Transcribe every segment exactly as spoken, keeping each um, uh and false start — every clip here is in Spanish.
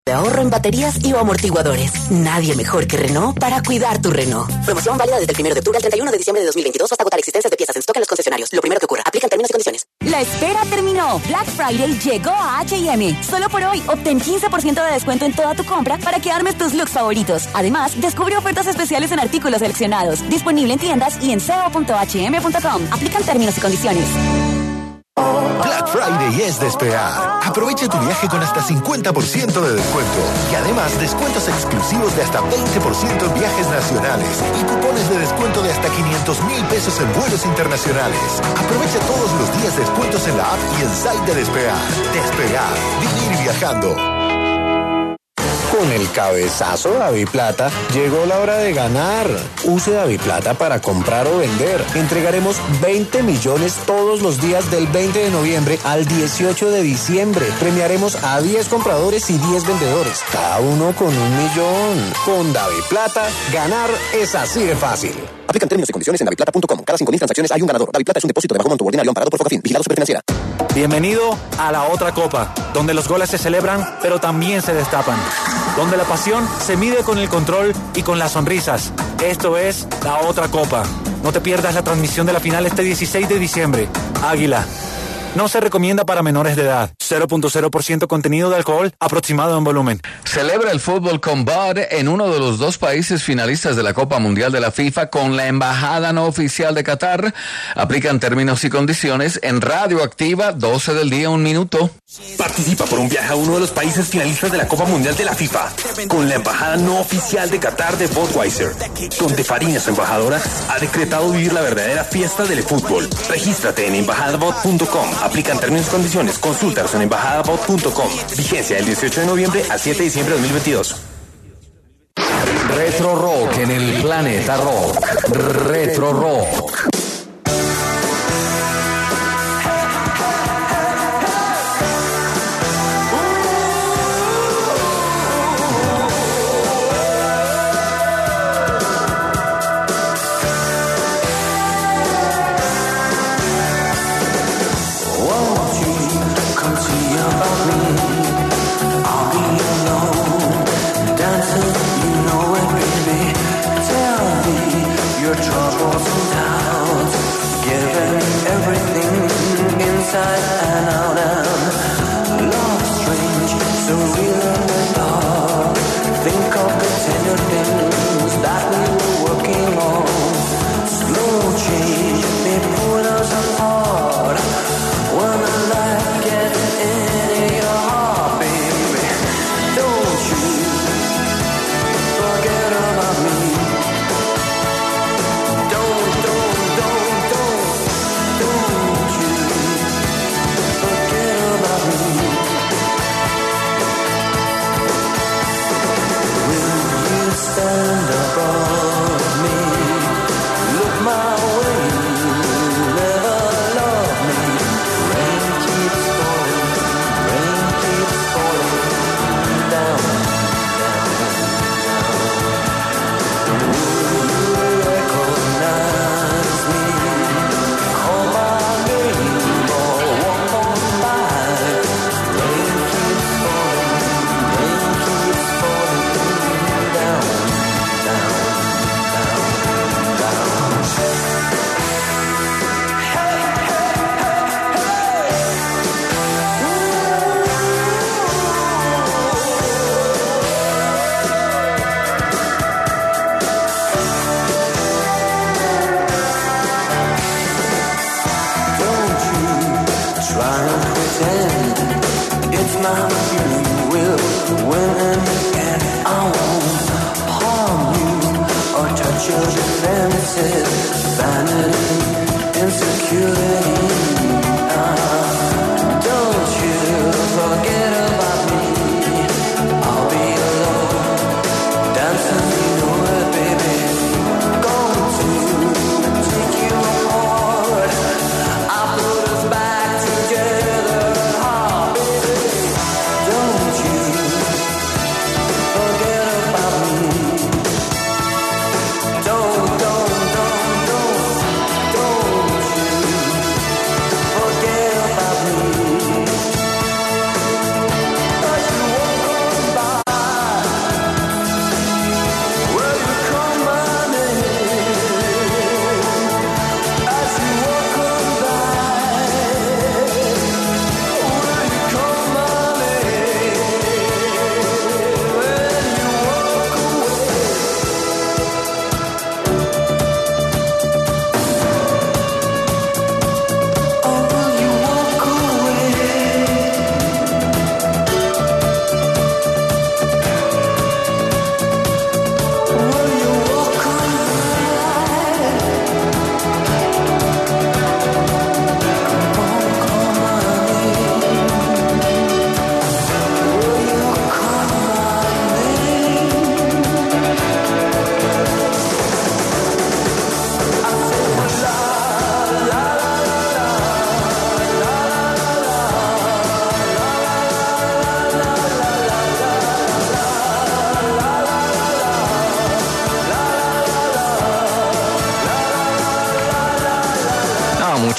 De ahorro en baterías y o amortiguadores. Nadie mejor que Renault para cuidar tu Renault. Promoción válida desde el primero de octubre al treinta y uno de diciembre de dos mil veintidós hasta agotar existencias de piezas en stock en los concesionarios. Lo primero que ocurra. Aplican términos y condiciones. La espera terminó. Black Friday llegó a H y M. Solo por hoy, obtén quince por ciento de descuento en toda tu compra para que armes tus looks favoritos. Además, descubre ofertas especiales en artículos seleccionados. Disponible en tiendas y en c o punto h m punto com. Aplican términos y condiciones. Black Friday es despegar. Aprovecha tu viaje con hasta cincuenta por ciento de descuento. Y además, descuentos exclusivos de hasta veinte por ciento en viajes nacionales. Y cupones de descuento de hasta quinientos mil pesos en vuelos internacionales. Aprovecha todos los días descuentos en la app y en site de Despegar. Despegar. Vivir viajando. Con el cabezazo DaviPlata, llegó la hora de ganar. Use DaviPlata para comprar o vender. Entregaremos veinte millones todos los días del veinte de noviembre al dieciocho de diciembre. Premiaremos a diez compradores y diez vendedores, cada uno con un millón. Con DaviPlata, ganar es así de fácil. Aplican términos y condiciones en daviplata punto com. Cada cinco mil transacciones hay un ganador. DaviPlata es un depósito de bajo monto ordinario amparado por Focafin. Vigilado Superfinanciera. Bienvenido a la otra copa, donde los goles se celebran, pero también se destapan. Donde la pasión se mide con el control y con las sonrisas. Esto es la otra copa. No te pierdas la transmisión de la final este dieciséis de diciembre. Águila. No se recomienda para menores de edad. cero punto cero por ciento contenido de alcohol aproximado en volumen. Celebra el fútbol con Bud en uno de los dos países finalistas de la Copa Mundial de la FIFA con la Embajada No Oficial de Qatar. Aplican términos y condiciones en Radio Activa, doce del día, un minuto. Participa por un viaje a uno de los países finalistas de la Copa Mundial de la FIFA con la Embajada No Oficial de Qatar de Budweiser, donde Farina, su embajadora, ha decretado vivir la verdadera fiesta del fútbol. Regístrate en embajadabot punto com. Aplican términos y condiciones. Consúltalos en embajadabot punto com. Vigencia del dieciocho de noviembre al siete de diciembre de dos mil veintidós. Retro Rock en el Planeta Rock. Retro Rock.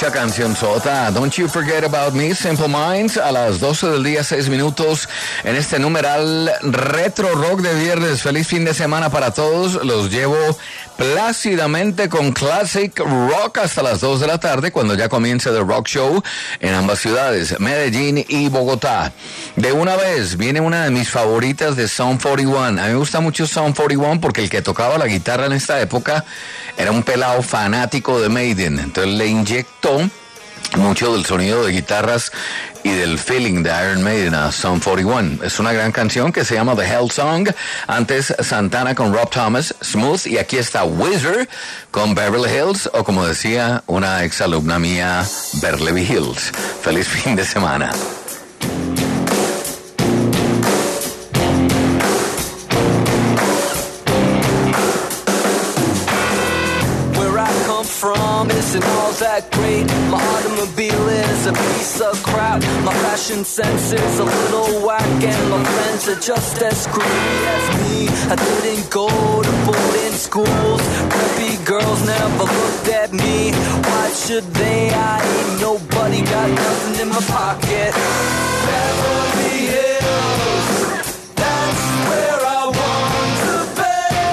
esta canción sota. Don't You Forget About Me, Simple Minds, a las doce del día, seis minutos, en este numeral retro rock de viernes. Feliz fin de semana para todos. Los llevo plácidamente con Classic Rock hasta las dos de la tarde, cuando ya comience The Rock Show en ambas ciudades, Medellín y Bogotá. De una vez, viene una de mis favoritas de Sound cuarenta y uno. A mí me gusta mucho Sound cuarenta y uno porque el que tocaba la guitarra en esta época era un pelado fanático de Maiden. Entonces le inyectó mucho del sonido de guitarras y del feeling de Iron Maiden a Sound cuarenta y uno. Es una gran canción que se llama The Hell Song. Antes Santana con Rob Thomas, Smooth, y aquí está Wizard con Beverly Hills, o como decía una exalumna mía, Beverly Hills. Feliz fin de semana. From isn't all that great. My automobile is a piece of crap. My fashion sense is a little whack, and my friends are just as screwy as me. I didn't go to boarding schools. Preppy girls never looked at me. Why should they? I ain't nobody, got nothing in my pocket. Beverly Hills, that's where I want to be.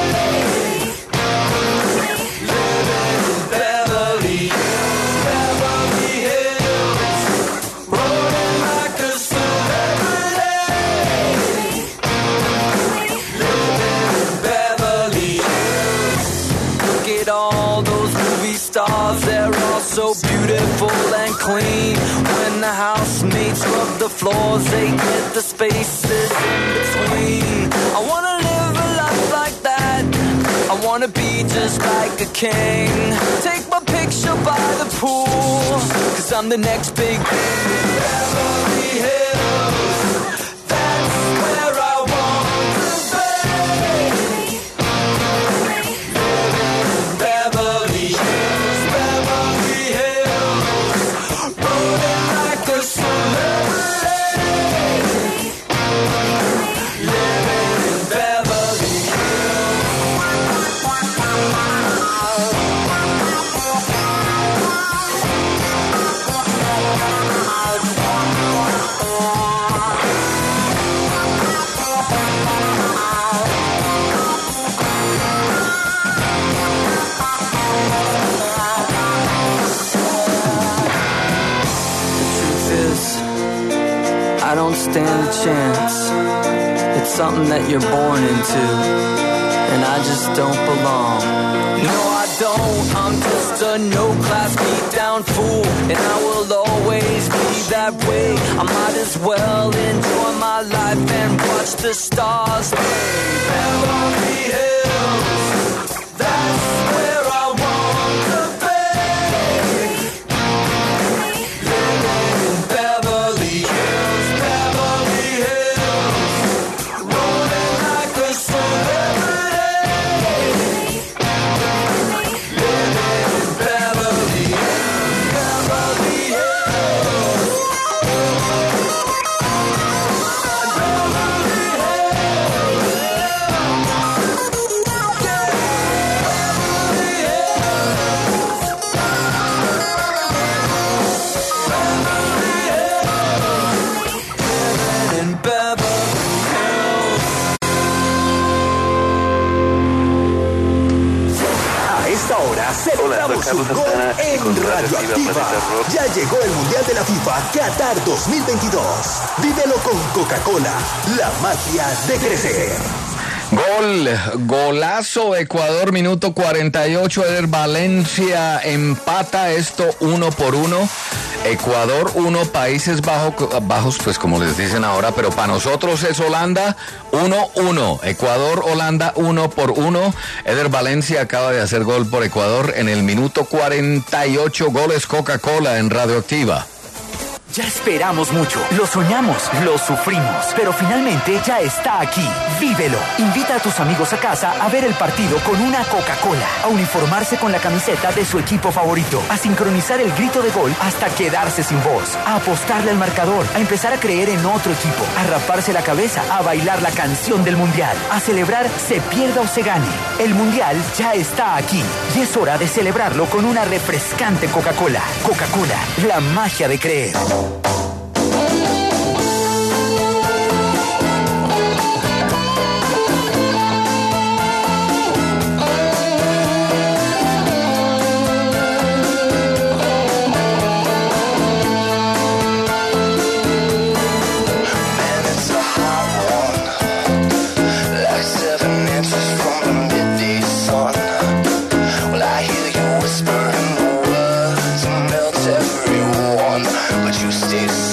Stars, they're all so beautiful and clean. When the housemates rub the floors, they get the spaces in between. I wanna live a life like that. I wanna be just like a king. Take my picture by the pool, cause I'm the next big thing in Beverly Hills. That's where I want to be. Living in Beverly Hills. I don't stand a chance. It's something that you're born into, and I just don't belong. No, I don't. I'm just a no-class beat-down fool, and I will always be that way. I might as well enjoy my life and watch the stars play. Beverly Hills, that's where I want to be. Living in Beverly Hills. Celebramos un gol en Radioactiva. Ya llegó el Mundial de la FIFA Qatar dos mil veintidós. Vívelo con Coca-Cola, la magia de crecer. Gol, golazo, Ecuador, minuto cuarenta y ocho, Eder Valencia empata esto uno por uno. Ecuador uno, Países Bajos, Bajos, pues como les dicen ahora, pero para nosotros es Holanda uno uno. Ecuador, Holanda uno por uno. Eder Valencia acaba de hacer gol por Ecuador en el minuto cuarenta y ocho. Goles Coca-Cola en Radioactiva. Ya esperamos mucho, lo soñamos, lo sufrimos, pero finalmente ya está aquí. Vívelo. Invita a tus amigos a casa a ver el partido con una Coca-Cola, a uniformarse con la camiseta de su equipo favorito, a sincronizar el grito de gol hasta quedarse sin voz, a apostarle al marcador, a empezar a creer en otro equipo, a raparse la cabeza, a bailar la canción del Mundial, a celebrar se pierda o se gane. El Mundial ya está aquí y es hora de celebrarlo con una refrescante Coca-Cola. Coca-Cola, la magia de creer. Stay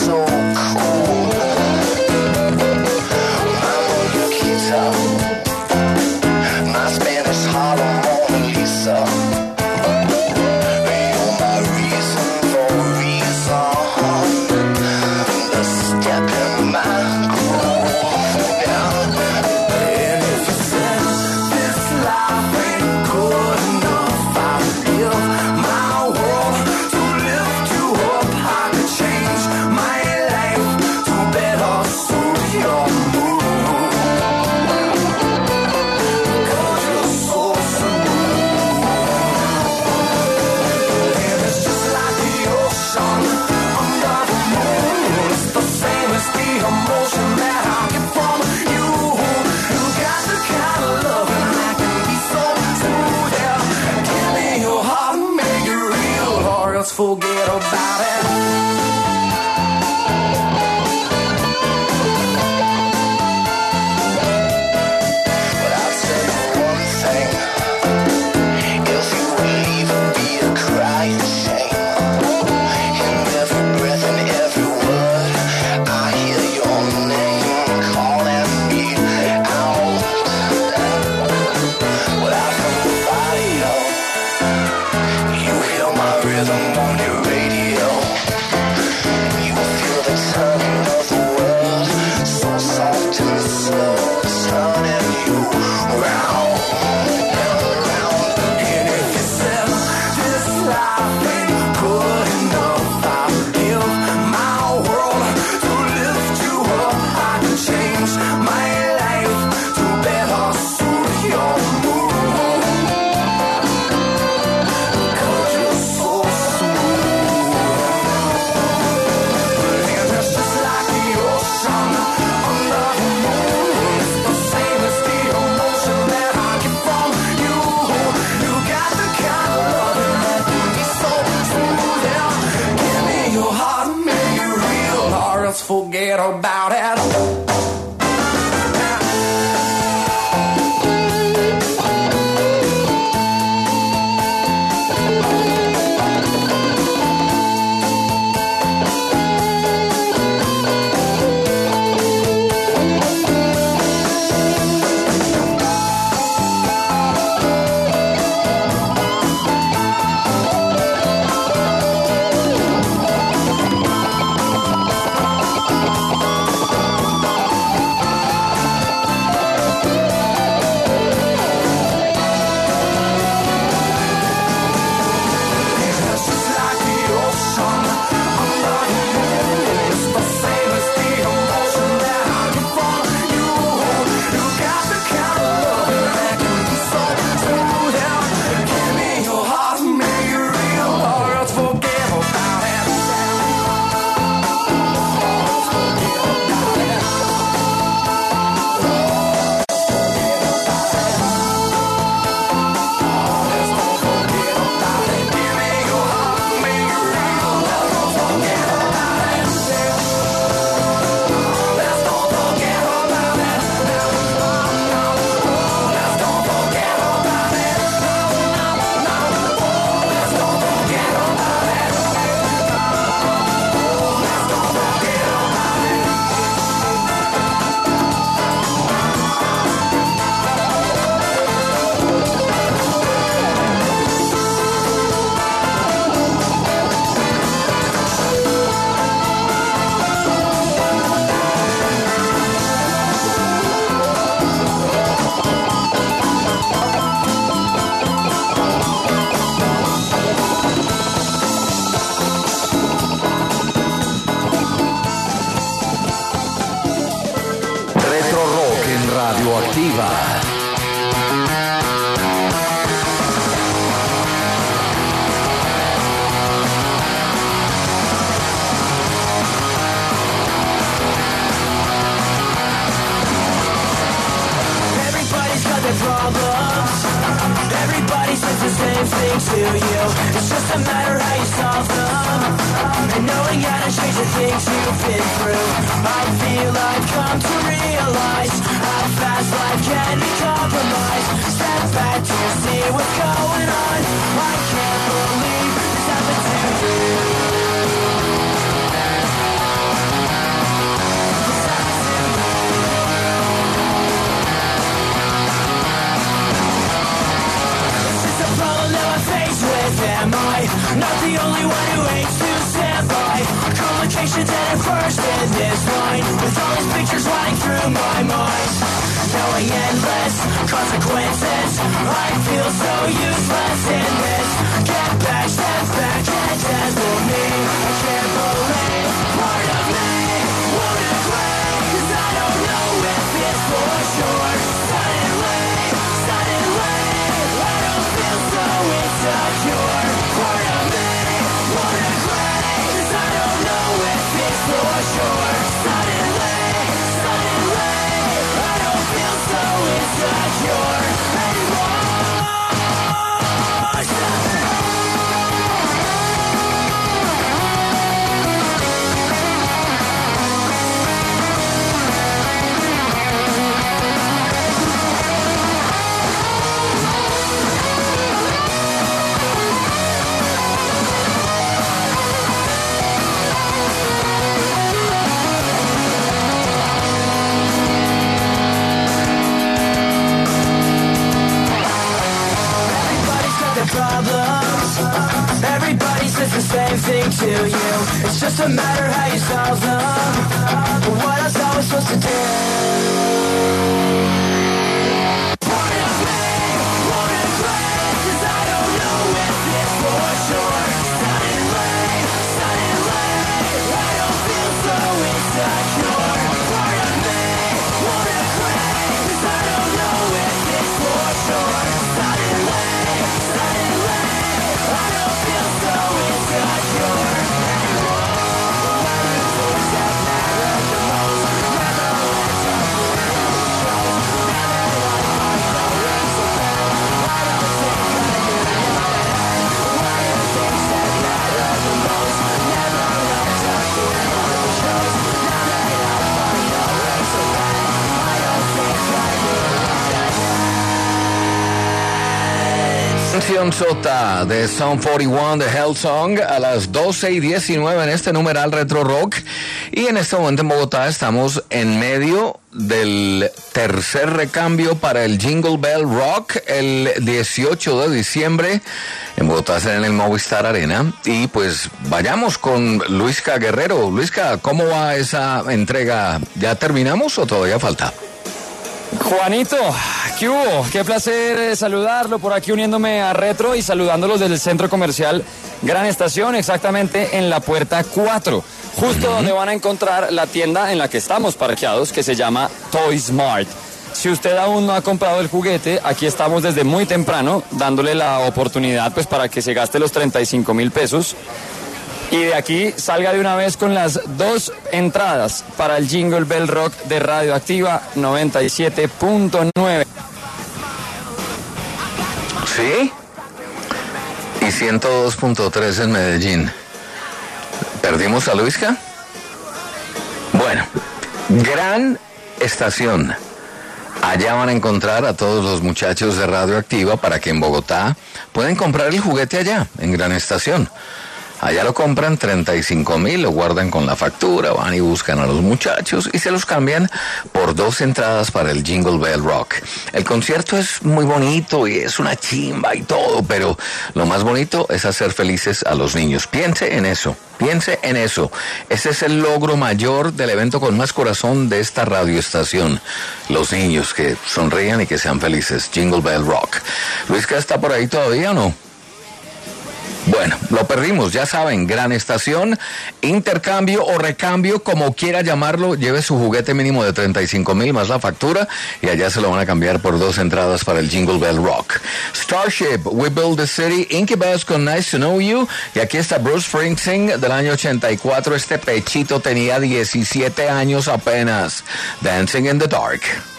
Radioactiva. Problems. Everybody says the same thing to you. It's just a matter how you solve them. And knowing how to change the things you've been through, I feel I've come to realize how fast life can be compromised. Step back to see what's going on. I can't believe this happened to you. Am I not the only one who hates to stand by complications that at first in this line, with all these pictures running through my mind, knowing endless consequences, I feel so useless in this. Get back, step back, and handle me. I can't believe part of me won't agree, 'cause I don't know if it's for sure. Suddenly, suddenly, I don't feel so insecure. Part of me won't agree, 'cause I don't know if it's for sure. Suddenly, suddenly, I don't feel so insecure anymore. Problems. Everybody says the same thing to you. It's just a matter how you solve them. But what else are we supposed to do? Part of me won't agree, 'cause I don't know if it's for sure. Suddenly, suddenly, I don't feel so insecure. Part of me won't agree, 'cause I don't know if it's for sure. Suddenly, Canción Sota de Sound cuarenta y uno de Hellsong a las doce y diecinueve en este numeral Retro Rock. Y en este momento en Bogotá estamos en medio del tercer recambio para el Jingle Bell Rock el dieciocho de diciembre. En Bogotá será en el Movistar Arena. Y pues vayamos con Luisca Guerrero. Luisca, ¿cómo va esa entrega? ¿Ya terminamos o todavía falta? Juanito, ¿qué hubo? Qué placer saludarlo por aquí uniéndome a Retro y saludándolos desde el centro comercial Gran Estación, exactamente en la puerta cuatro, justo uh-huh. donde van a encontrar la tienda en la que estamos parqueados, que se llama Toy Smart. Si usted aún no ha comprado el juguete, aquí estamos desde muy temprano dándole la oportunidad pues para que se gaste los treinta y cinco mil pesos. Y de aquí salga de una vez con las dos entradas para el Jingle Bell Rock de Radioactiva noventa y siete punto nueve. ¿Sí? Y ciento dos punto tres en Medellín. ¿Perdimos a Luisca? Bueno, gran estación. Allá van a encontrar a todos los muchachos de Radioactiva para que en Bogotá pueden comprar el juguete allá, en Gran Estación. Allá lo compran treinta y cinco mil, lo guardan con la factura, van y buscan a los muchachos y se los cambian por dos entradas para el Jingle Bell Rock. El concierto es muy bonito y es una chimba y todo, pero lo más bonito es hacer felices a los niños. Piense en eso, piense en eso. Ese es el logro mayor del evento con más corazón de esta radioestación. Los niños que sonrían y que sean felices. Jingle Bell Rock. ¿Luisca está por ahí todavía o no? Bueno, lo perdimos, ya saben, Gran Estación, intercambio o recambio, como quiera llamarlo, lleve su juguete mínimo de treinta y cinco mil más la factura y allá se lo van a cambiar por dos entradas para el Jingle Bell Rock. Starship, We Build the City, Incubus con Nice to Know You, y aquí está Bruce Springsteen del año ochenta y cuatro, este pechito tenía diecisiete años apenas, Dancing in the Dark.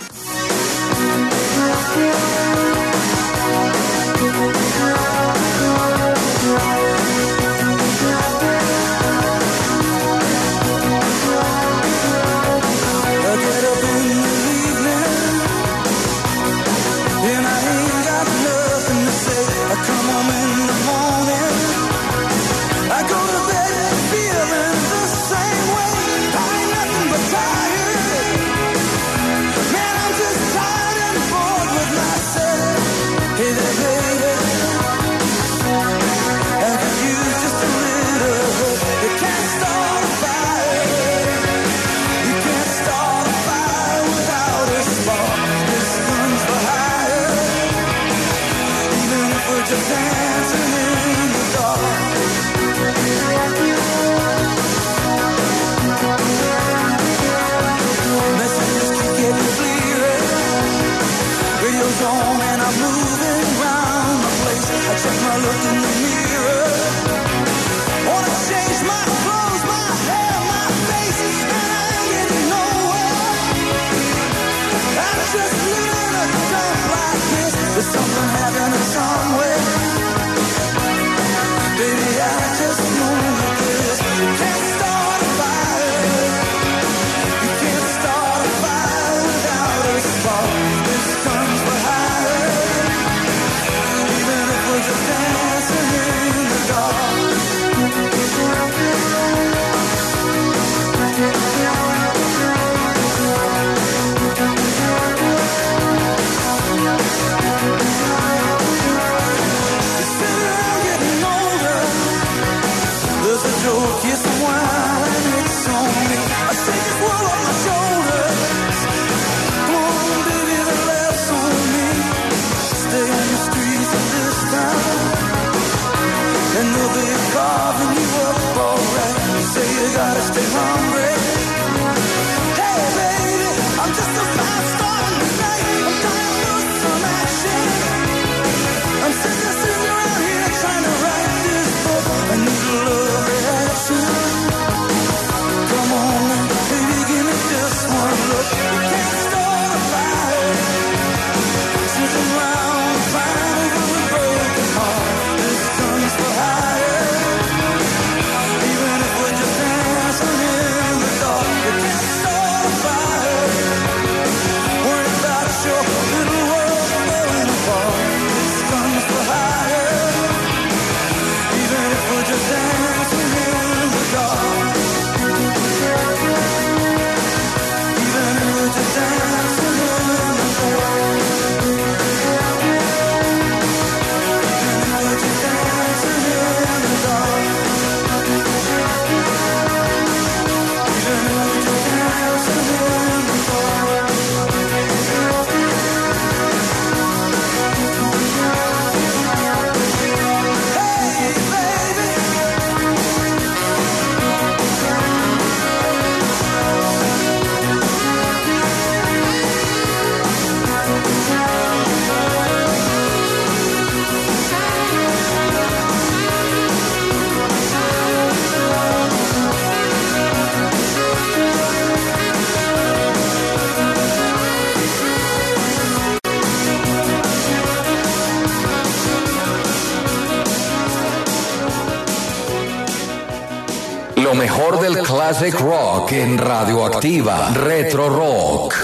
Lo mejor del classic rock en Radioactiva, Retro Rock.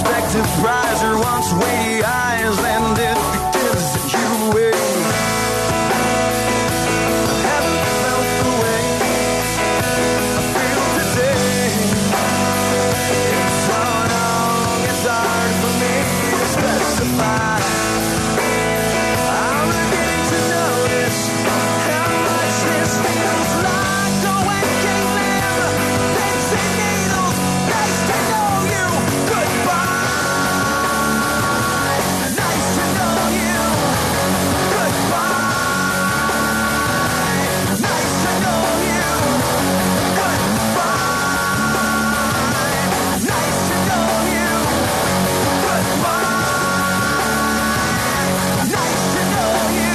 unexpected prize, your once weighty eyes, and it gives you away. I haven't felt the way I feel today. It's so long, it's hard for me to specify. I'm beginning to notice how much this feels like a waking lamb. Dancing needles, nice to know you. Goodbye, nice to know you. Goodbye, nice to know you. Goodbye, nice to know you. Goodbye, nice to know you.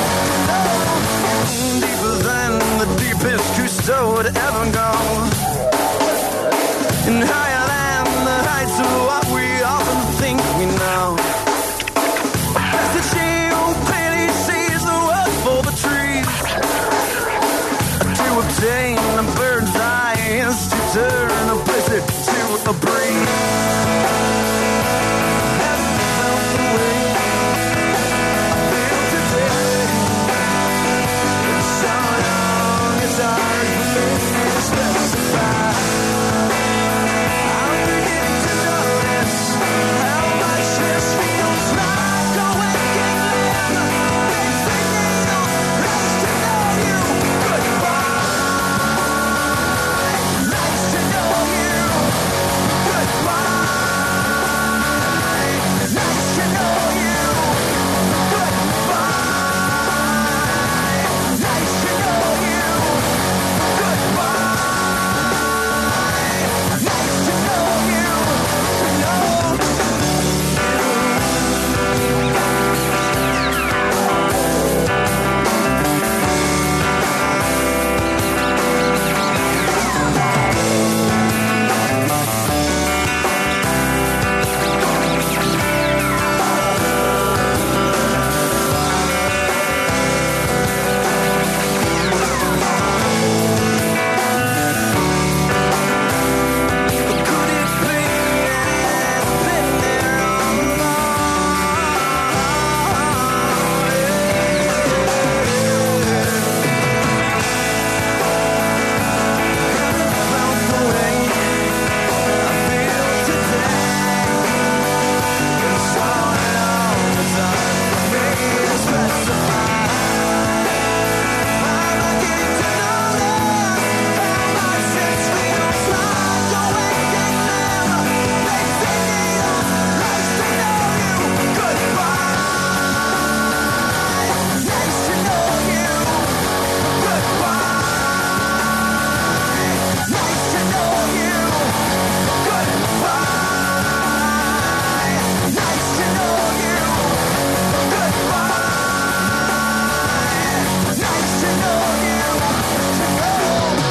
Deeper than the deepest custode ever goes, and higher than the heights of what we often think we know. That's the she who clearly sees the wood for the trees. To obtain a bird's eye is to turn a blizzard to a breeze. Haven't felt the way I feel today. It's so long, it's hard for me to specify. I'm beginning to notice how much this feels like a waking lamb. Dancing needles, nice to know you. Goodbye, nice to know you. Goodbye, nice to know you. Goodbye, nice to know you. Goodbye, nice to know you. To know could it be I've been there all along? Felt the way I feel today. It's so long, it's hard for me to specify. I'm beginning to notice how much this feels like a waking lamb. Dancing needles, nice to know you. Goodbye, nice to know you. Goodbye, nice to know you. Goodbye, nice to know you. Goodbye, nice to know you. To know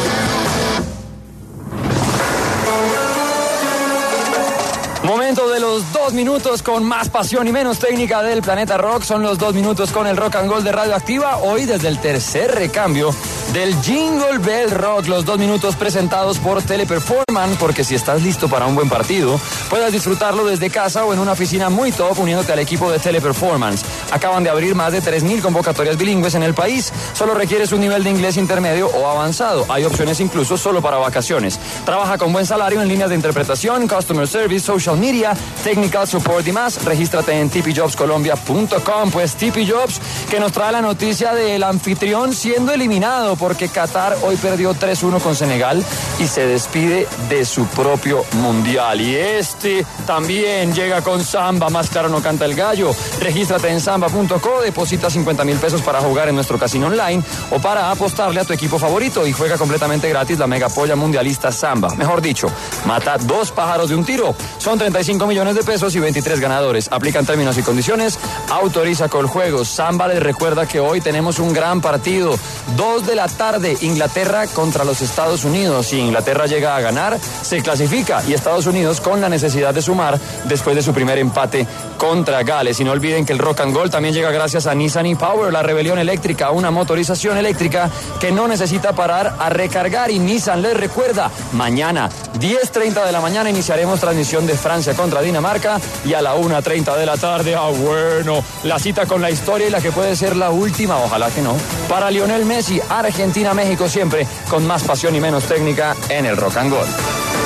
Momento de los dos minutos con más pasión y menos técnica del planeta rock. Son los dos minutos con el rock and roll de Radioactiva. Hoy desde el tercer recambio del Jingle Bell Rock. Los dos minutos presentados por Teleperformance, porque si estás listo para un buen partido, puedas disfrutarlo desde casa o en una oficina muy top uniéndote al equipo de Teleperformance. Acaban de abrir más de tres mil convocatorias bilingües en el país. Solo requieres un nivel de inglés intermedio o avanzado. Hay opciones incluso solo para vacaciones. Trabaja con buen salario en líneas de interpretación, customer service, social media, technical support y más. Regístrate en t p jobs colombia punto com. Pues T P Jobs, que nos trae la noticia del anfitrión siendo eliminado, porque Qatar hoy perdió tres uno con Senegal y se despide de su propio mundial. Y este también llega con Samba, más claro no canta el gallo. Regístrate en samba punto co, deposita cincuenta mil pesos para jugar en nuestro casino online o para apostarle a tu equipo favorito y juega completamente gratis la mega polla mundialista Samba. Mejor dicho, mata dos pájaros de un tiro. Son treinta y cinco millones de pesos y veintitrés ganadores. Aplican términos y condiciones. Autoriza Coljuegos. Samba les recuerda que hoy tenemos un gran partido. Dos de la tarde, Inglaterra contra los Estados Unidos. Si Inglaterra llega a ganar, se clasifica, y Estados Unidos con la necesidad de sumar después de su primer empate con contra Gales. Y no olviden que el Rock and Gold también llega gracias a Nissan e-Power, la rebelión eléctrica, una motorización eléctrica que no necesita parar a recargar. Y Nissan les recuerda, mañana diez treinta de la mañana iniciaremos transmisión de Francia contra Dinamarca y a la una treinta de la tarde, ah bueno, la cita con la historia y la que puede ser la última, ojalá que no, para Lionel Messi, Argentina-México, siempre con más pasión y menos técnica en el Rock and Gold.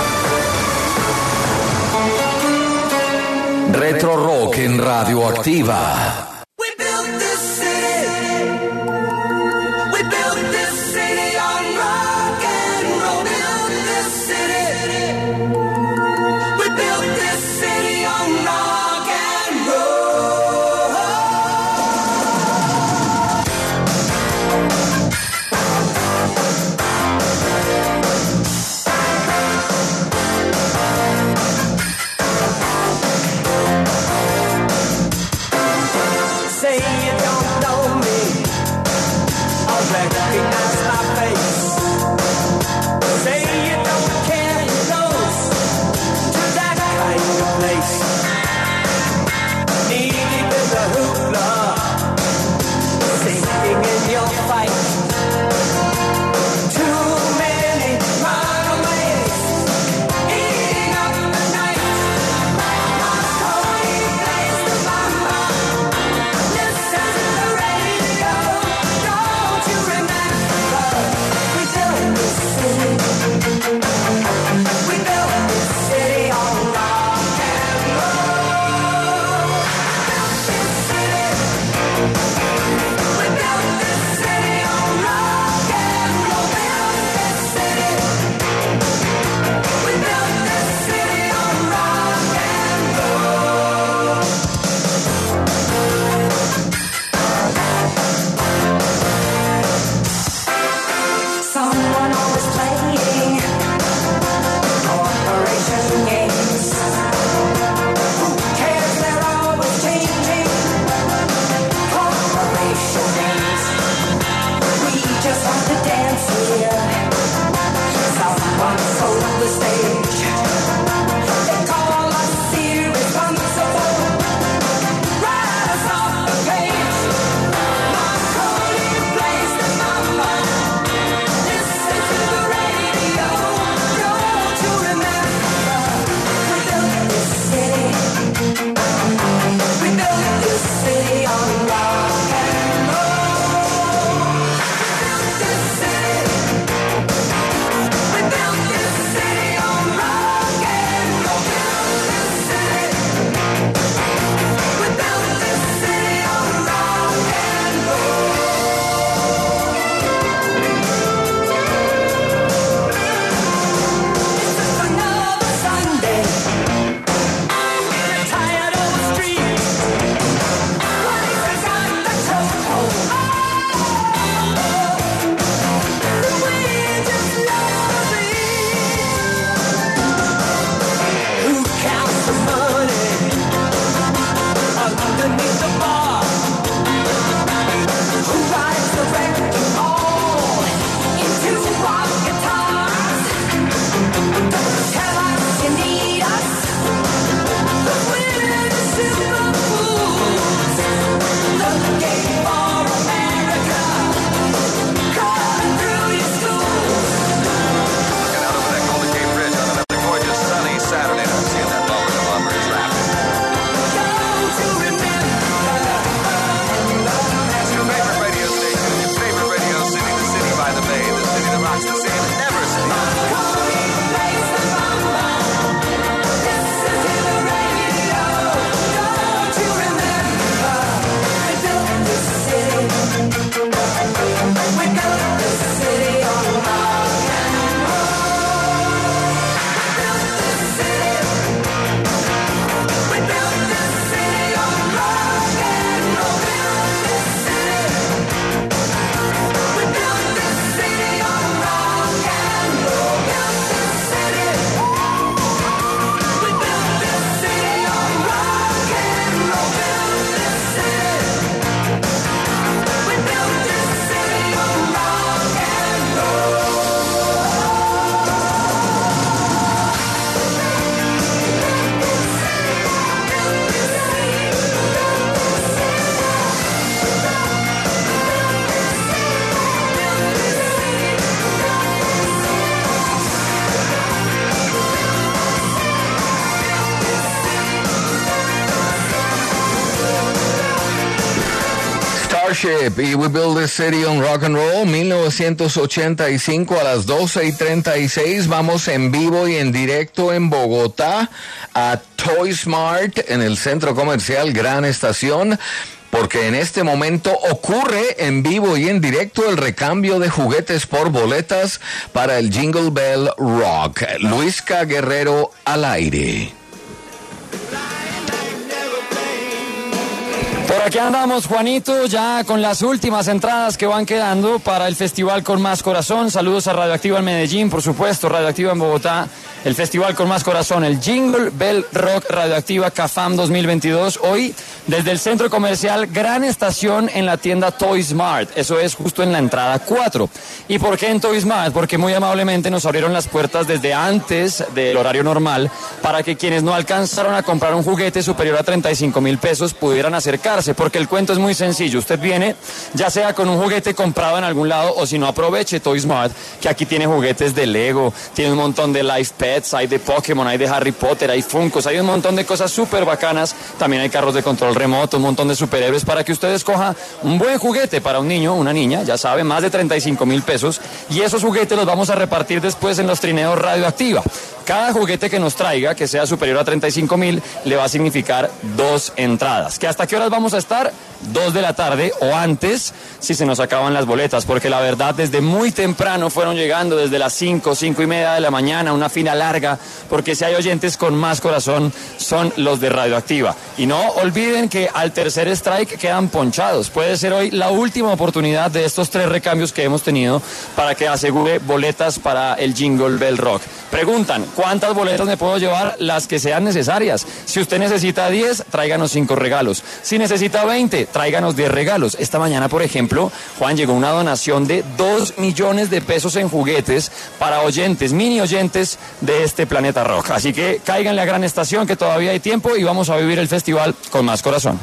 Retro Rock en Radioactiva. Starship y We Build the City on Rock and Roll, mil novecientos ochenta y cinco a las doce y treinta y seis. Vamos en vivo y en directo en Bogotá a Toy Smart en el centro comercial Gran Estación, porque en este momento ocurre en vivo y en directo el recambio de juguetes por boletas para el Jingle Bell Rock. Luisca Guerrero al aire. Por aquí andamos, Juanito, ya con las últimas entradas que van quedando para el festival con más corazón. Saludos a Radioactiva en Medellín, por supuesto, Radioactiva en Bogotá. El festival con más corazón, el Jingle Bell Rock Radioactiva CAFAM dos mil veintidós. Hoy, desde el centro comercial Gran Estación en la tienda Toy Smart. Eso es justo en la entrada cuatro. ¿Y por qué en Toy Smart? Porque muy amablemente nos abrieron las puertas desde antes del horario normal para que quienes no alcanzaron a comprar un juguete superior a treinta y cinco mil pesos pudieran acercarse. Porque el cuento es muy sencillo. Usted viene, ya sea con un juguete comprado en algún lado o si no, aproveche Toy Smart, que aquí tiene juguetes de Lego, tiene un montón de Life Pets, hay de Pokémon, hay de Harry Potter, hay Funkos, hay un montón de cosas súper bacanas. También hay carros de control remoto, un montón de superhéroes para que usted escoja un buen juguete para un niño, una niña, ya sabe, más de treinta y cinco mil pesos. Y esos juguetes los vamos a repartir después en los trineos Radioactiva. Cada juguete que nos traiga, que sea superior a treinta y cinco mil, le va a significar dos entradas. ¿Que hasta qué horas vamos a estar? Dos de la tarde o antes, si se nos acaban las boletas, porque la verdad desde muy temprano fueron llegando, desde las cinco, cinco y media de la mañana, una fila larga, porque si hay oyentes con más corazón son los de Radioactiva. Y no olviden que al tercer strike quedan ponchados. Puede ser hoy la última oportunidad de estos tres recambios que hemos tenido para que asegure boletas para el Jingle Bell Rock. Preguntan, ¿cuántas boletas me puedo llevar? Las que sean necesarias. Si usted necesita diez, tráiganos cinco regalos. Si necesita veinte, tráiganos diez regalos. Esta mañana, por ejemplo, Juan, llegó una donación de dos millones de pesos en juguetes para oyentes, mini oyentes de este Planeta Rock. Así que cáiganle a Gran Estación, que todavía hay tiempo, y vamos a vivir el festival con más corazón.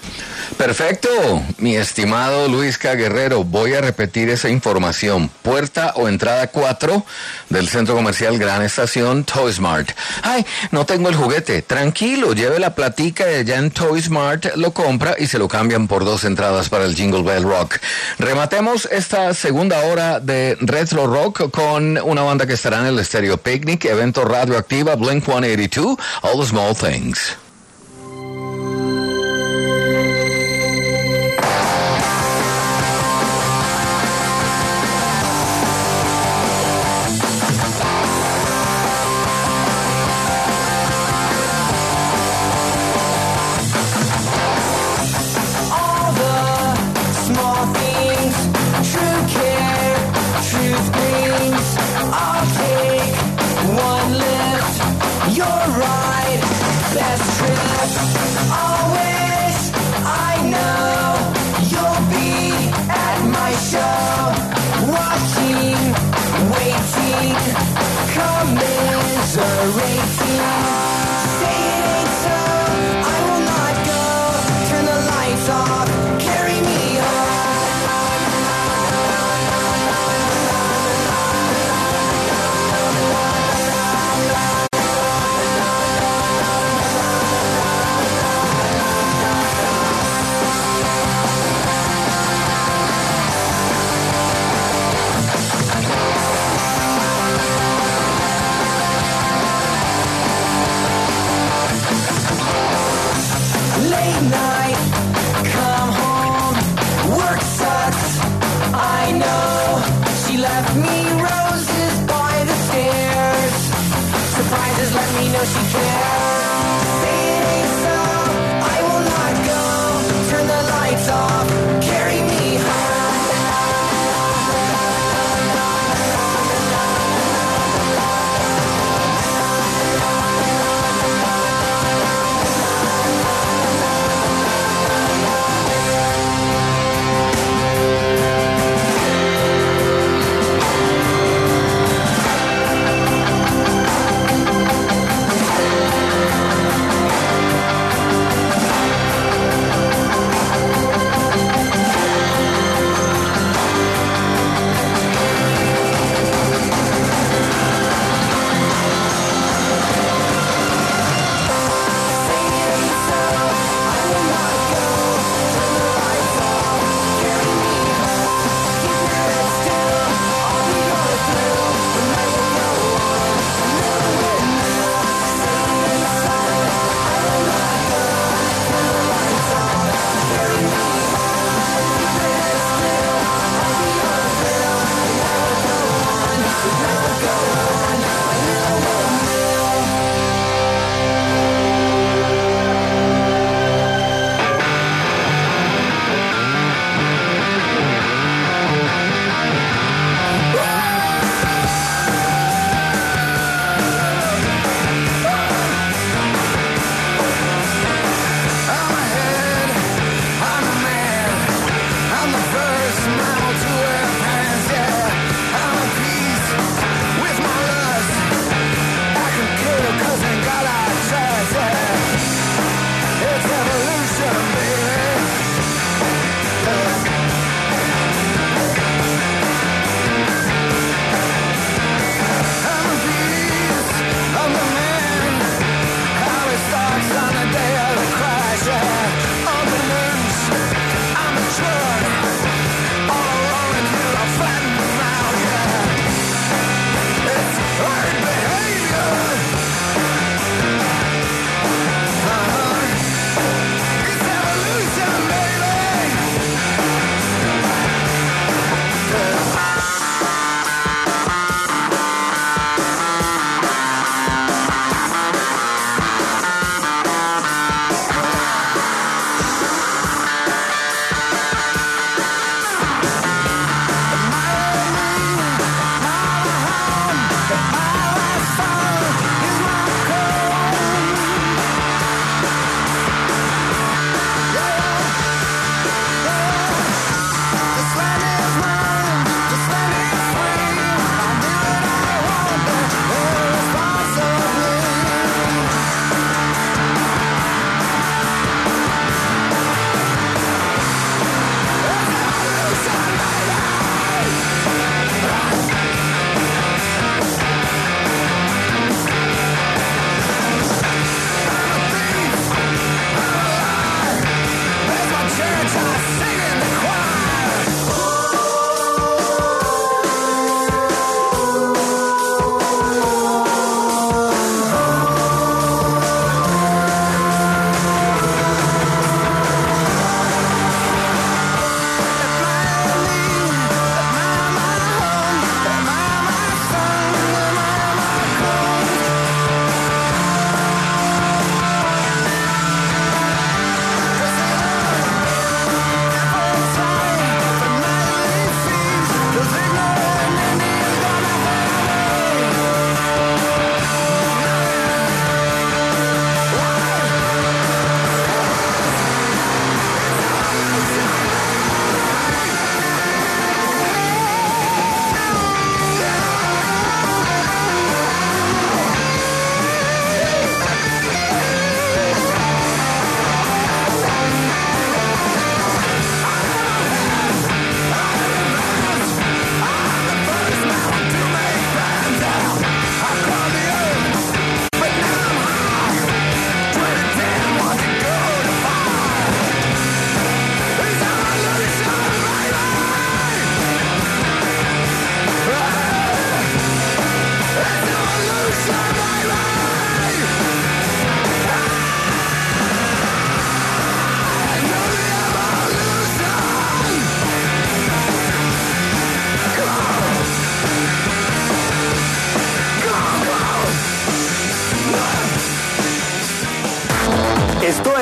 Perfecto, mi estimado Luisca Guerrero, voy a repetir esa información. Puerta o entrada cuatro del centro comercial Gran Estación, Toy Smart. Ay, no tengo el juguete. Tranquilo, lleve la platica y allá en Toy Smart lo compra y se lo cambian por dos entradas para el Jingle Bell Rock. Rematemos esta segunda hora de Retro Rock con una banda que estará en el Stereo Picnic, evento Radioactiva, Blink ciento ochenta y dos, All the Small Things.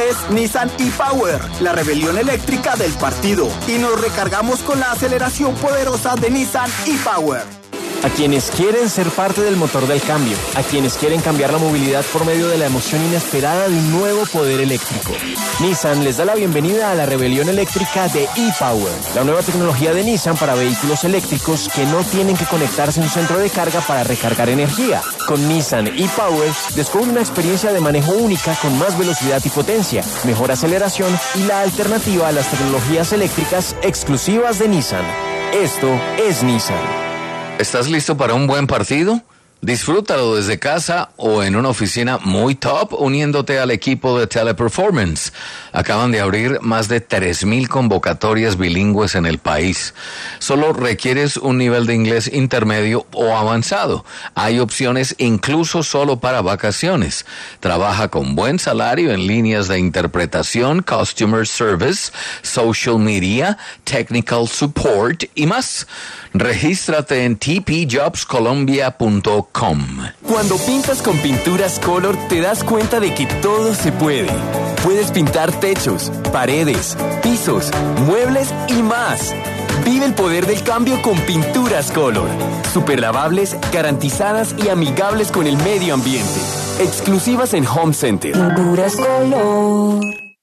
es Nissan e-Power, la rebelión eléctrica del partido. Y nos recargamos con la aceleración poderosa de Nissan e-Power. A quienes quieren ser parte del motor del cambio, a quienes quieren cambiar la movilidad por medio de la emoción inesperada de un nuevo poder eléctrico. Nissan les da la bienvenida a la rebelión eléctrica de e-Power, la nueva tecnología de Nissan para vehículos eléctricos que no tienen que conectarse a un centro de carga para recargar energía. Con Nissan e-Power, descubre una experiencia de manejo única con más velocidad y potencia, mejor aceleración y la alternativa a las tecnologías eléctricas exclusivas de Nissan. Esto es Nissan. ¿Estás listo para un buen partido? Disfrútalo desde casa o en una oficina muy top uniéndote al equipo de Teleperformance. Acaban de abrir más de tres mil convocatorias bilingües en el país. Solo requieres un nivel de inglés intermedio o avanzado. Hay opciones incluso solo para vacaciones. Trabaja con buen salario en líneas de interpretación, customer service, social media, technical support y más. Regístrate en t p jobs colombia punto com. Cuando pintas con Pinturas Color, te das cuenta de que todo se puede. Puedes pintar techos, paredes, pisos, muebles y más. Vive el poder del cambio con Pinturas Color. Superlavables, garantizadas y amigables con el medio ambiente. Exclusivas en Home Center. Pinturas Color.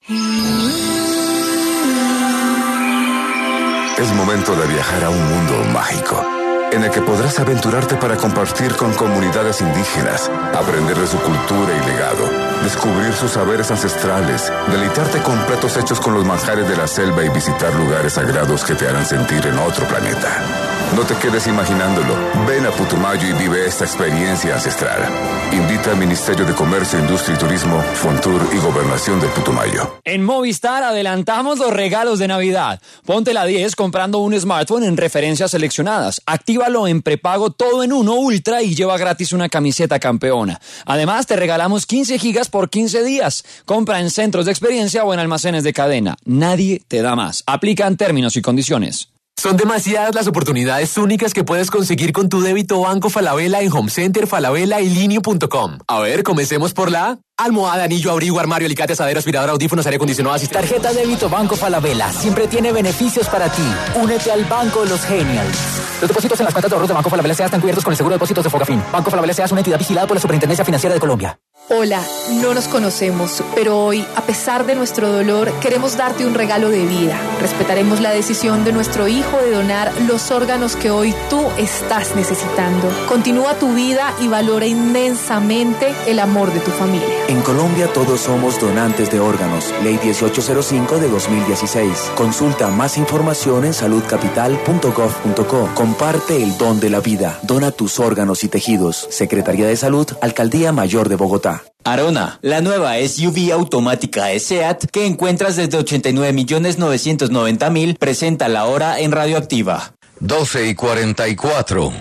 Es momento de viajar a un mundo mágico, en el que podrás aventurarte para compartir con comunidades indígenas, aprender de su cultura y legado, descubrir sus saberes ancestrales, deleitarte con platos hechos con los manjares de la selva y visitar lugares sagrados que te harán sentir en otro planeta. No te quedes imaginándolo. Ven a Putumayo y vive esta experiencia ancestral. Invita al Ministerio de Comercio, Industria y Turismo, Fontur y Gobernación del Putumayo. En Movistar adelantamos los regalos de Navidad. Ponte la diez comprando un smartphone en referencias seleccionadas. Actívalo en prepago todo en uno Ultra y lleva gratis una camiseta campeona. Además, te regalamos quince gigas por quince días. Compra en centros de experiencia o en almacenes de cadena. Nadie te da más. Aplican términos y condiciones. Son demasiadas las oportunidades únicas que puedes conseguir con tu débito Banco Falabella en Home Center, Falabella y Linio punto com. A ver, comencemos por la almohada, anillo, abrigo, armario, alicate, asadero, aspirador, audífonos, aire acondicionado, asistente. Tarjeta débito Banco Falabella siempre tiene beneficios para ti. Únete al Banco Los Genials. Los depósitos en las cuentas de ahorros de Banco Falabella se están cubiertos con el seguro de depósitos de Fogafín. Banco Falabella es una entidad vigilada por la Superintendencia Financiera de Colombia. Hola, no nos conocemos, pero hoy, a pesar de nuestro dolor, queremos darte un regalo de vida. Respetaremos la decisión de nuestro hijo de donar los órganos que hoy tú estás necesitando. Continúa tu vida y valora inmensamente el amor de tu familia. En Colombia todos somos donantes de órganos. Ley dieciocho cero cinco de dos mil dieciséis. Consulta más información en salud capital punto gov punto co. Comparte el don de la vida. Dona tus órganos y tejidos. Secretaría de Salud, Alcaldía Mayor de Bogotá. Arona, la nueva S U V automática de SEAT que encuentras desde ochenta y nueve millones novecientos noventa mil, presenta la hora en Radioactiva. doce y cuarenta y cuatro.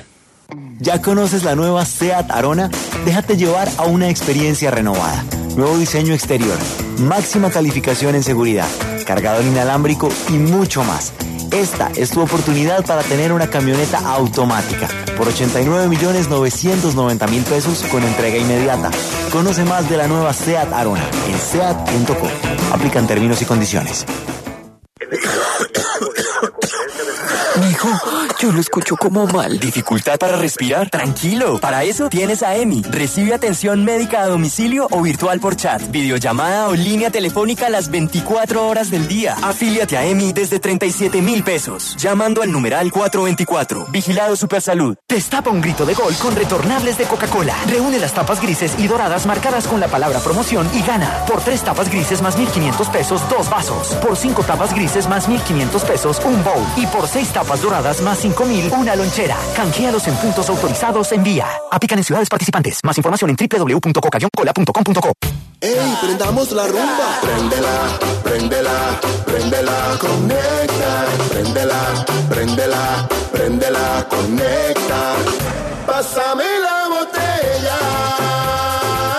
¿Ya conoces la nueva SEAT Arona? Déjate llevar a una experiencia renovada. Nuevo diseño exterior, máxima calificación en seguridad, cargador inalámbrico y mucho más. Esta es tu oportunidad para tener una camioneta automática por ochenta y nueve millones novecientos noventa mil pesos con entrega inmediata. Conoce más de la nueva SEAT Arona en seat punto co. Aplican términos y condiciones. Mijo, yo lo escucho como mal. ¿Dificultad para respirar? Tranquilo, para eso tienes a EMI. Recibe atención médica a domicilio o virtual por chat, videollamada o línea telefónica las veinticuatro horas del día. Afíliate a EMI desde treinta y siete mil pesos, llamando al numeral cuatrocientos veinticuatro. Vigilado Supersalud. Destapa un grito de gol con retornables de Coca-Cola. Reúne las tapas grises y doradas marcadas con la palabra promoción y gana. Por tres tapas grises más mil quinientos pesos, dos vasos. Por cinco tapas grises más mil quinientos pesos, un bowl. Y por seis tapas doradas más cinco mil, una lonchera. Canjealos en puntos autorizados en Vía. Aplican en ciudades participantes. Más información en doble u doble u doble u punto coca cola punto com punto co. ¡Ey, prendamos la rumba! Préndela, préndela, préndela, conecta. Préndela, préndela, préndela, conecta. Pásame la botella.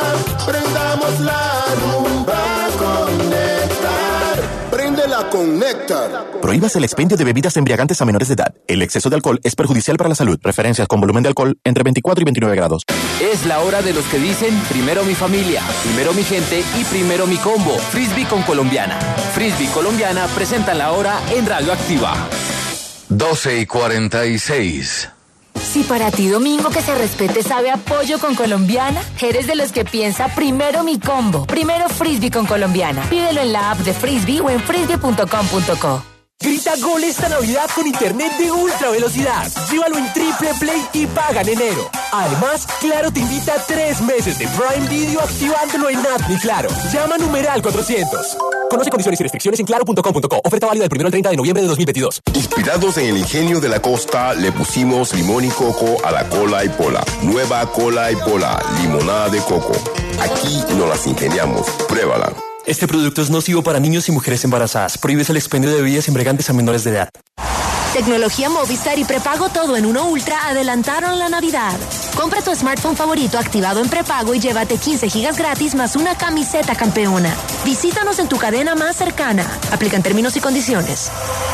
Prendamos la rumba, conectar. Préndela, conecta. Néctar. Prohíbas el expendio de bebidas embriagantes a menores de edad. El exceso de alcohol es perjudicial para la salud. Referencias con volumen de alcohol entre veinticuatro y veintinueve grados. Es la hora de los que dicen primero mi familia, primero mi gente y primero mi combo. Frisbee con Colombiana. Frisbee Colombiana presentan la hora en Radioactiva. doce y cuarenta y seis. Si para ti domingo que se respete sabe a pollo con Colombiana, eres de los que piensa primero mi combo, primero Frisbee con Colombiana. Pídelo en la app de Frisbee o en frisbee punto com punto co. Grita gol esta Navidad con internet de ultra velocidad. Llévalo en Triple Play y paga en enero. Además, Claro te invita a tres meses de Prime Video activándolo en App Mi Claro. Llama numeral cuatrocientos. Conoce condiciones y restricciones en claro punto com punto co. Oferta válida del primero al treinta de noviembre de dos mil veintidós. Inspirados en el ingenio de la costa, le pusimos limón y coco a la cola y pola. Nueva cola y pola, limonada de coco. Aquí nos las ingeniamos. Pruébala. Este producto es nocivo para niños y mujeres embarazadas. Prohíbes el expendio de bebidas embriagantes a menores de edad. Tecnología Movistar y prepago todo en uno Ultra adelantaron la Navidad. Compra tu smartphone favorito activado en prepago y llévate quince gigas gratis más una camiseta campeona. Visítanos en tu cadena más cercana. Aplican términos y condiciones.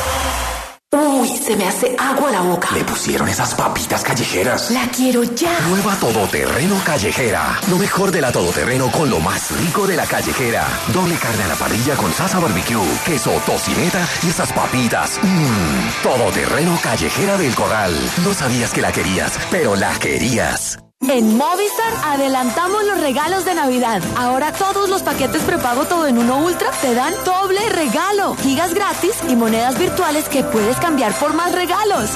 Uy, se me hace agua la boca. Le pusieron esas papitas callejeras. La quiero ya. Nueva Todoterreno Callejera. Lo mejor de la Todoterreno con lo más rico de la callejera. Doble carne a la parrilla con salsa barbecue, queso, tocineta y esas papitas. Mmm, Todoterreno Callejera del Corral. No sabías que la querías, pero la querías. En Movistar adelantamos los regalos de Navidad. Ahora todos los paquetes prepago todo en uno Ultra te dan doble regalo. Gigas gratis y monedas virtuales que puedes cambiar por más regalos.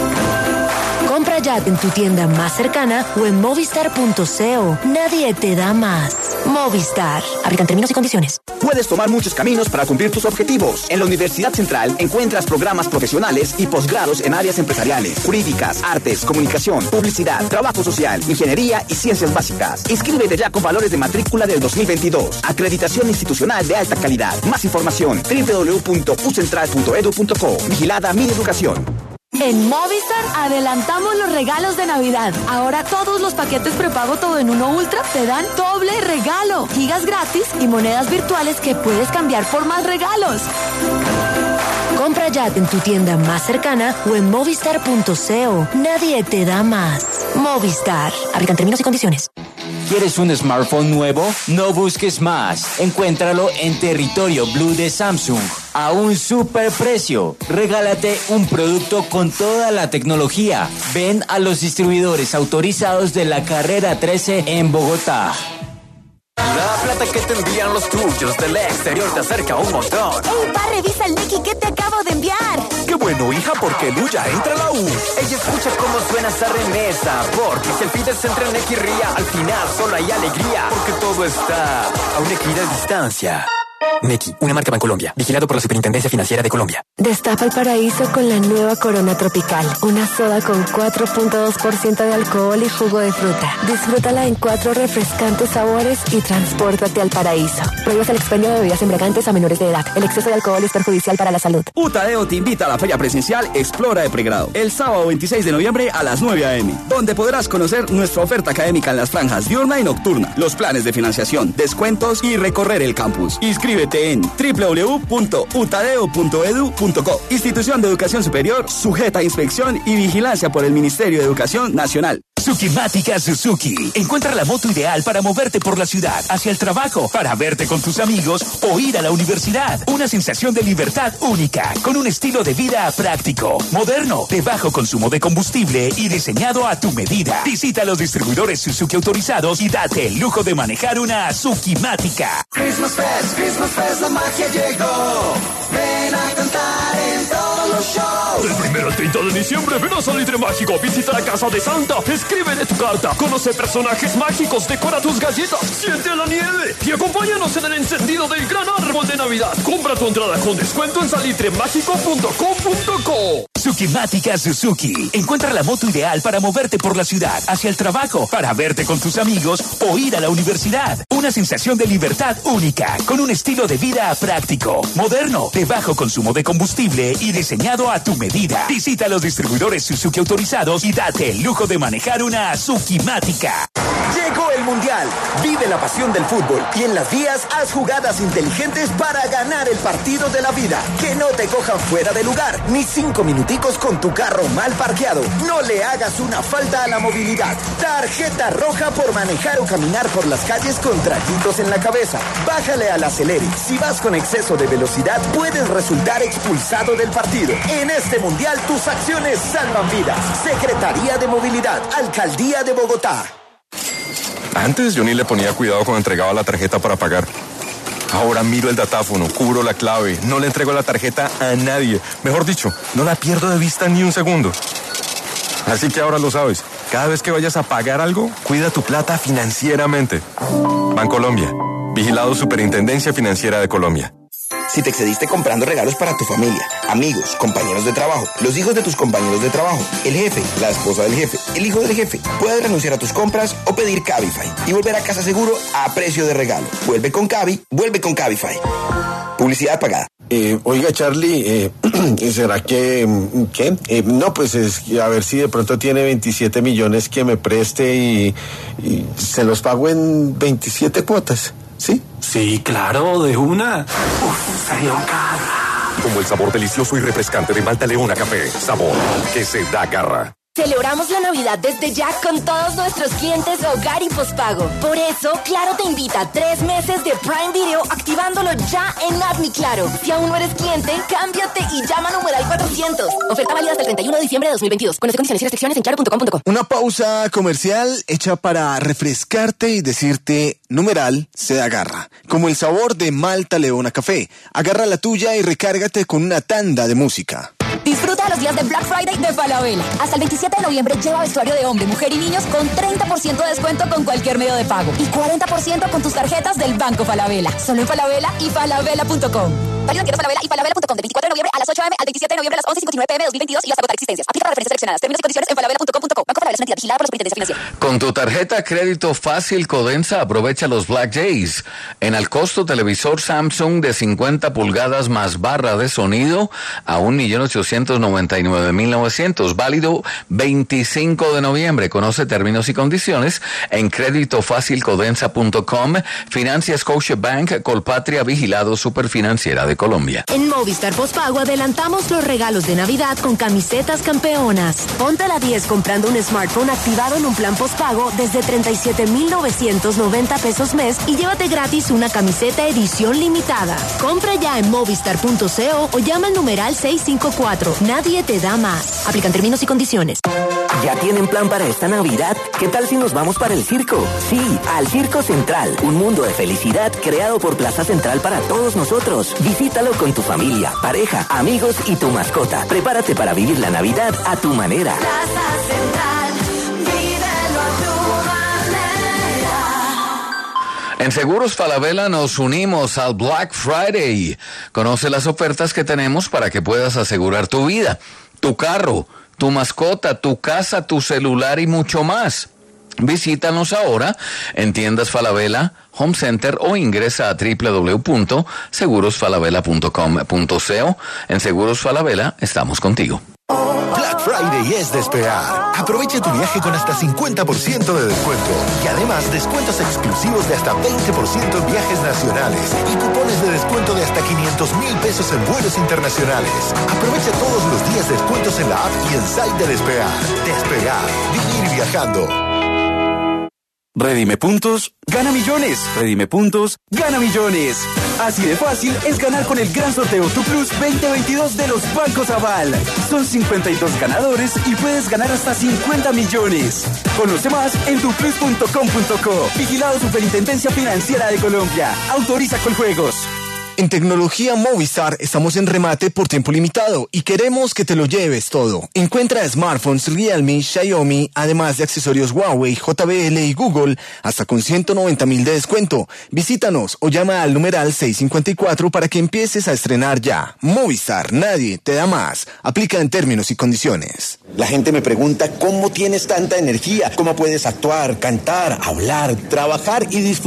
Compra ya en tu tienda más cercana o en movistar punto co. Nadie te da más. Movistar. Aplican términos y condiciones. Puedes tomar muchos caminos para cumplir tus objetivos. En la Universidad Central encuentras programas profesionales y posgrados en áreas empresariales, jurídicas, artes, comunicación, publicidad, trabajo social, ingeniería y ciencias básicas. Inscríbete ya con valores de matrícula del dos mil veintidós. Acreditación institucional de alta calidad. Más información doble u doble u doble u punto u central punto edu punto co. Vigilada Mi Educación. En Movistar adelantamos los regalos de Navidad. Ahora todos los paquetes prepago todo en uno Ultra te dan doble regalo. Gigas gratis y monedas virtuales que puedes cambiar por más regalos. Compra ya en tu tienda más cercana o en movistar punto co. Nadie te da más. Movistar. Aplican términos y condiciones. ¿Quieres un smartphone nuevo? No busques más. Encuéntralo en Territorio Blue de Samsung a un super precio. Regálate un producto con toda la tecnología. Ven a los distribuidores autorizados de la Carrera trece en Bogotá. La plata que te envían los tuyos del exterior te acerca un montón. ¡Ey, pa, revisa el Nequi que te acabo de enviar! ¡Qué bueno, hija, porque Luya entra a la U! Ella escucha cómo suena esa remesa, porque si el Fides entra en Nequi ría, al final solo hay alegría, porque todo está a una equidad de distancia. Nequi, una marca Bancolombia, vigilado por la Superintendencia Financiera de Colombia. Destapa el paraíso con la nueva Corona Tropical, una soda con cuatro punto dos por ciento de alcohol y jugo de fruta. Disfrútala en cuatro refrescantes sabores y transpórtate al paraíso. Prohíbas el expendio de bebidas embriagantes a menores de edad. El exceso de alcohol es perjudicial para la salud. Utadeo te invita a la feria presencial Explora de Pregrado, el sábado veintiséis de noviembre a las nueve a eme, donde podrás conocer nuestra oferta académica en las franjas diurna y nocturna, los planes de financiación, descuentos y recorrer el campus. Inscríbete en doble u doble u doble u punto utadeo punto edu punto co. Institución de Educación Superior, sujeta a inspección y vigilancia por el Ministerio de Educación Nacional. Sukimática Suzuki. Encuentra la moto ideal para moverte por la ciudad, hacia el trabajo, para verte con tus amigos o ir a la universidad. Una sensación de libertad única, con un estilo de vida práctico, moderno, de bajo consumo de combustible y diseñado a tu medida. Visita los distribuidores Suzuki autorizados y date el lujo de manejar una Sukimática. Christmas Fest, Christmas Fest, la magia llegó. Ven a cantar en todos los shows. Del primero al treinta de diciembre, ven a Salitre Mágico, visita la casa de Santa, escríbele tu carta, conoce personajes mágicos, decora tus galletas, siente la nieve y acompáñanos en el encendido del gran árbol de Navidad. Compra tu entrada con descuento en salitre mágico punto com punto co. Sukimática Suzuki. Encuentra la moto ideal para moverte por la ciudad, hacia el trabajo, para verte con tus amigos o ir a la universidad. Una sensación de libertad única, con un estilo de vida práctico, moderno, de bajo consumo de combustible y diseñado a tu medida. Visita los distribuidores Suzuki autorizados y date el lujo de manejar una Sukimática. Llegó el Mundial. Vive la pasión del fútbol y en las vías haz jugadas inteligentes para ganar el partido de la vida. Que no te cojan fuera de lugar, ni cinco minuticos con tu carro mal parqueado. No le hagas una falta a la movilidad. Tarjeta roja por manejar o caminar por las calles con trayitos en la cabeza. Bájale al acelere. Si vas con exceso de velocidad, puedes resultar expulsado del partido. En este Mundial, tus acciones salvan vidas. Secretaría de Movilidad, Alcaldía de Bogotá. Antes yo ni le ponía cuidado cuando entregaba la tarjeta para pagar. Ahora miro el datáfono, cubro la clave, no le entrego la tarjeta a nadie. Mejor dicho, no la pierdo de vista ni un segundo. Así que ahora lo sabes. Cada vez que vayas a pagar algo, cuida tu plata financieramente. Bancolombia. Vigilado Superintendencia Financiera de Colombia. Si te excediste comprando regalos para tu familia, amigos, compañeros de trabajo, los hijos de tus compañeros de trabajo, el jefe, la esposa del jefe, el hijo del jefe, puedes renunciar a tus compras o pedir Cabify y volver a casa seguro a precio de regalo. Vuelve con Cabi, vuelve con Cabify. Publicidad pagada. Eh, oiga, Charlie, eh, ¿será que... qué? Eh, no, pues es a ver si de pronto tiene veintisiete millones que me preste y, y se los pago en veintisiete cuotas, ¿sí? Sí, claro, de una. Uf, salió cara. Como el sabor delicioso y refrescante de Malta Leona Café. Sabor que se da garra. Celebramos la Navidad desde ya con todos nuestros clientes hogar y pospago. Por eso, Claro te invita a tres meses de Prime Video activándolo ya en App Mi Claro. Si aún no eres cliente, cámbiate y llama a numeral cuatrocientos. Oferta válida hasta el treinta y uno de diciembre de dos mil veintidós. Con las condiciones y restricciones en claro punto com punto co. Una pausa comercial hecha para refrescarte y decirte numeral se agarra. Como el sabor de Malta Leona Café. Agarra la tuya y recárgate con una tanda de música. Disfruta de los días de Black Friday de Falabella. Hasta el veintisiete de noviembre lleva vestuario de hombre, mujer y niños con treinta por ciento de descuento con cualquier medio de pago y cuarenta por ciento con tus tarjetas del Banco Falabella. Solo en Falabella y falabella punto com. Válido en tiendas Falabella y falabella punto com del veinticuatro de noviembre a las ocho de la mañana al veintisiete de noviembre a las once y cincuenta y nueve pm de dos mil veintidós y hasta agotar existencias. Aplica para referencias seleccionadas. Términos y condiciones en falabella punto com punto co. Banco Falabella es una entidad vigilada por la Superintendencia Financiera. Con tu tarjeta crédito fácil Codensa aprovecha los Black Days. En al costo televisor Samsung de cincuenta pulgadas más barra de sonido a un millón ochocientos noventa y nueve mil novecientos. Válido veinticinco de noviembre. Conoce términos y condiciones en crédito fácil codensa punto com. Financia Scotiabank, Colpatria, Vigilado Superfinanciera de Colombia. En Movistar Postpago adelantamos los regalos de Navidad con camisetas campeonas. Ponte la diez comprando un smartphone activado en un plan postpago desde treinta y siete mil novecientos noventa pesos mes y llévate gratis una camiseta edición limitada. Compra ya en movistar punto co o llama al numeral seiscientos cincuenta y cuatro. Nadie te da más. Aplican términos y condiciones. ¿Ya tienen plan para esta Navidad? ¿Qué tal si nos vamos para el circo? Sí, al Circo Central, un mundo de felicidad creado por Plaza Central para todos nosotros. Visítalo con tu familia, pareja, amigos y tu mascota. Prepárate para vivir la Navidad a tu manera. Plaza Central, vívelo a tu manera. En Seguros Falabella nos unimos al Black Friday. Conoce las ofertas que tenemos para que puedas asegurar tu vida, tu carro, tu mascota, tu casa, tu celular y mucho más. Visítanos ahora en tiendas Falabella, Home Center o ingresa a doble u doble u doble u punto seguros falabella punto com punto co. En Seguros Falabella estamos contigo. Black Friday es despegar. Aprovecha tu viaje con hasta cincuenta por ciento de descuento y además descuentos exclusivos de hasta veinte por ciento en viajes nacionales y cupones de descuento de hasta quinientos mil pesos en vuelos internacionales. Aprovecha todos los días descuentos en la app y en site de Despegar. Despegar. Vivir viajando. Redime puntos, gana millones. Redime puntos, gana millones. Así de fácil es ganar con el gran sorteo Tu Plus veinte veintidós de los Bancos Aval. Son cincuenta y dos ganadores y puedes ganar hasta cincuenta millones. Conoce más en tu plus punto com punto co. Vigilado Superintendencia Financiera de Colombia. Autoriza con juegos. En Tecnología Movistar estamos en remate por tiempo limitado y queremos que te lo lleves todo. Encuentra smartphones Realme, Xiaomi, además de accesorios Huawei, J B L y Google, hasta con ciento noventa mil de descuento. Visítanos o llama al numeral seiscientos cincuenta y cuatro para que empieces a estrenar ya. Movistar, nadie te da más. Aplica en términos y condiciones. La gente me pregunta cómo tienes tanta energía, cómo puedes actuar, cantar, hablar, trabajar y disfrutar